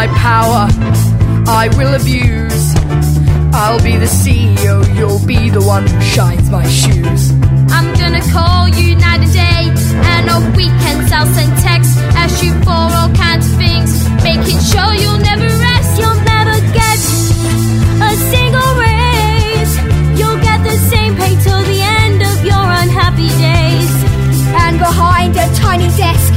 my power I will abuse. I'll be the CEO, you'll be the one who shines my shoes. I'm gonna call you night and day, and on weekends I'll send texts, ask you for all kinds of things, making sure you'll never rest. You'll never get a single raise. You'll get the same pay till the end of your unhappy days. And behind a tiny desk